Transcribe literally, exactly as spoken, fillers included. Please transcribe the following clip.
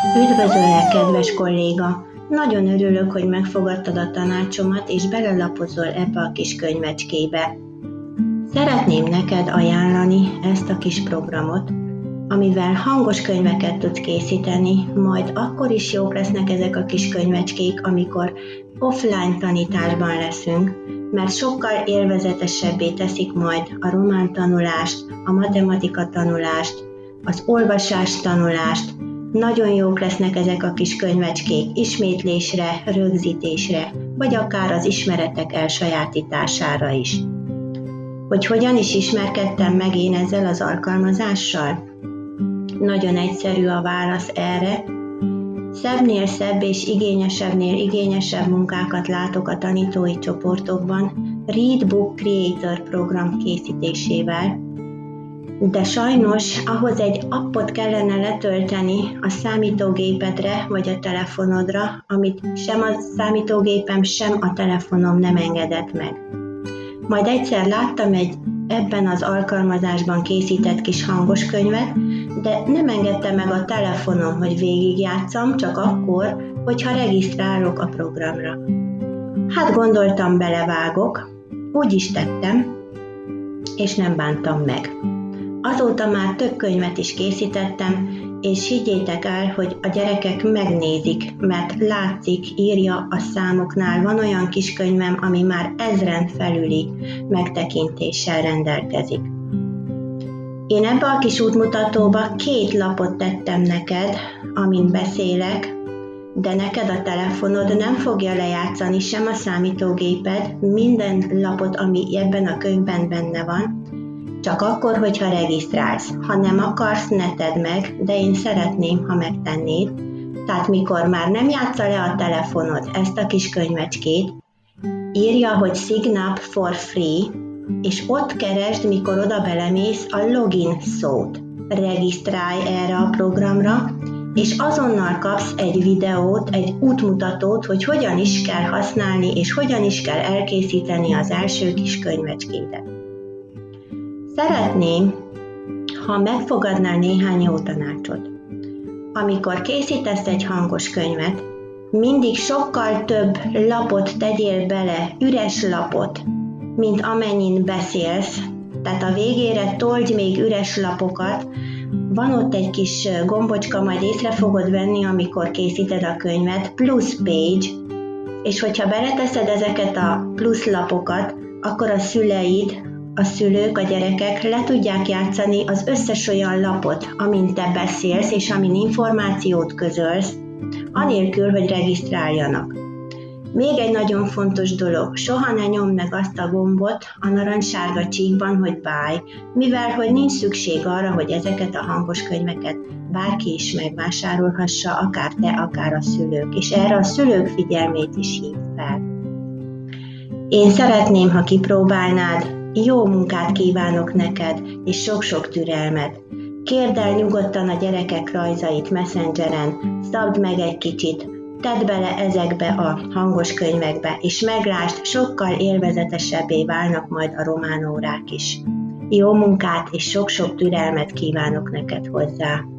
Üdvözöllek, kedves kolléga! Nagyon örülök, hogy megfogadtad a tanácsomat, és belelapozol ebbe a kis könyvecskébe. Szeretném neked ajánlani ezt a kis programot, amivel hangos könyveket tudsz készíteni, majd akkor is jók lesznek ezek a kis könyvecskék, amikor offline tanításban leszünk, mert sokkal élvezetesebbé teszik majd a román tanulást, a matematika tanulást, az olvasás tanulást. Nagyon jók lesznek ezek a kis könyvecskék ismétlésre, rögzítésre, vagy akár az ismeretek elsajátítására is. Hogy hogyan is ismerkedtem meg én ezzel az alkalmazással? Nagyon egyszerű a válasz erre. Szebbnél szebb és igényesebbnél igényesebb munkákat látok a tanítói csoportokban Read Book Creator program készítésével, de sajnos ahhoz egy appot kellene letölteni a számítógépedre vagy a telefonodra, amit sem a számítógépem, sem a telefonom nem engedett meg. Majd egyszer láttam egy ebben az alkalmazásban készített kis hangos könyvet, de nem engedte meg a telefonom, hogy végigjátszam, csak akkor, hogyha regisztrálok a programra. Hát gondoltam, belevágok, úgy is tettem, és nem bántam meg. Azóta már több könyvet is készítettem, és higgyétek el, hogy a gyerekek megnézik, mert látszik, írja a számoknál. Van olyan kis könyvem, ami már ezren felüli megtekintéssel rendelkezik. Én ebbe a kis útmutatóba két lapot tettem neked, amin beszélek, de neked a telefonod nem fogja lejátszani, sem a számítógéped minden lapot, ami ebben a könyvben benne van, csak akkor, hogyha regisztrálsz. Ha nem akarsz, ne tedd meg, de én szeretném, ha megtennéd. Tehát mikor már nem játsza le a telefonod ezt a kis könyvecskét, írja, hogy Sign up for free, és ott keresd, mikor oda belemész, a login szót. Regisztrálj erre a programra, és azonnal kapsz egy videót, egy útmutatót, hogy hogyan is kell használni, és hogyan is kell elkészíteni az első kis könyvecskédet. Szeretném, ha megfogadnál néhány jó tanácsot. Amikor készítesz egy hangos könyvet, mindig sokkal több lapot tegyél bele, üres lapot, mint amennyit beszélsz. Tehát a végére toldj még üres lapokat. Van ott egy kis gombocska, majd észre fogod venni, amikor készíted a könyvet, plusz page, és hogyha beleteszed ezeket a plusz lapokat, akkor a szüleid, a szülők, a gyerekek le tudják játszani az összes olyan lapot, amin te beszélsz, és amin információt közölsz, anélkül, hogy regisztráljanak. Még egy nagyon fontos dolog, soha ne nyomd meg azt a gombot a narancssárga csíkban, hogy buy, mivel hogy nincs szükség arra, hogy ezeket a hangos könyveket bárki is megvásárolhassa, akár te, akár a szülők, és erre a szülők figyelmét is hív fel. Én szeretném, ha kipróbálnád, jó munkát kívánok neked, és sok-sok türelmet. Kérd el nyugodtan a gyerekek rajzait Messengeren, szabd meg egy kicsit, tedd bele ezekbe a hangos könyvekbe, és meglásd, sokkal élvezetesebbé válnak majd a román órák is. Jó munkát és sok-sok türelmet kívánok neked hozzá!